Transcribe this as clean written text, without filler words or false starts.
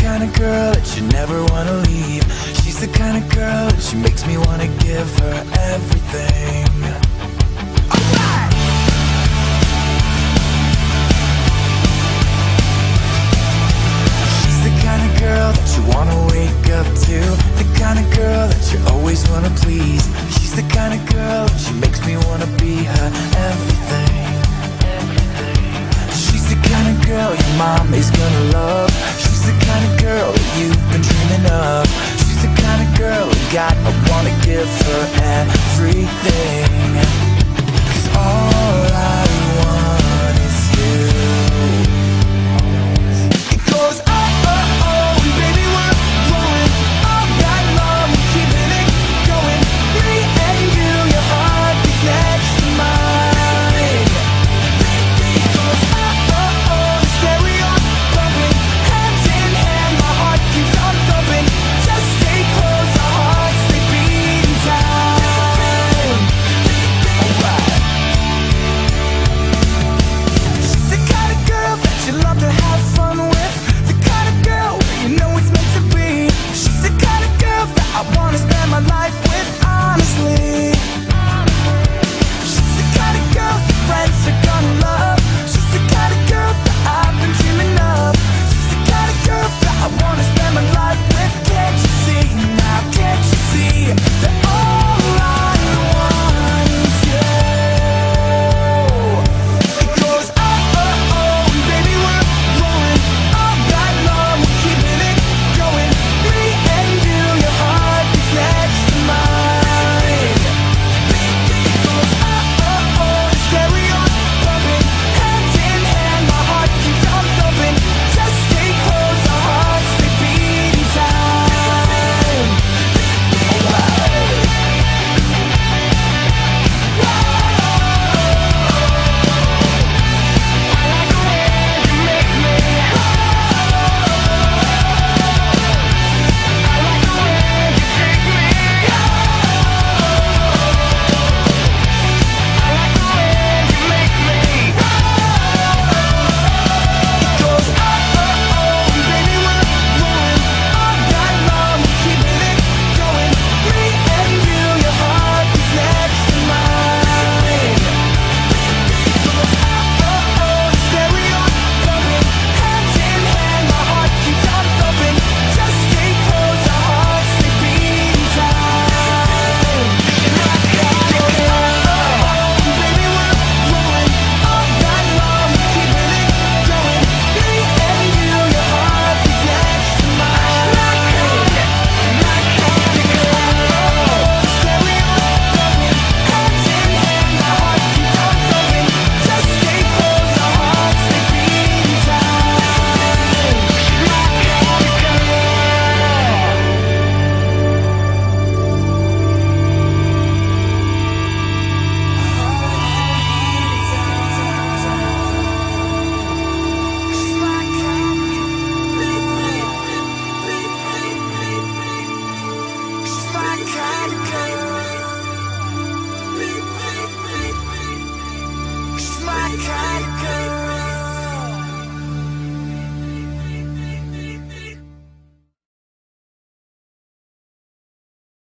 kind of girl that you never wanna leave. She's the kind of girl that she makes me wanna give her everything. Alright! She's the kind of girl that you wanna wake up to, the kind of girl that you always wanna please. She's the kind of girl that she makes me wanna be her everything. She's the kind of girl your mom is gonna love. She's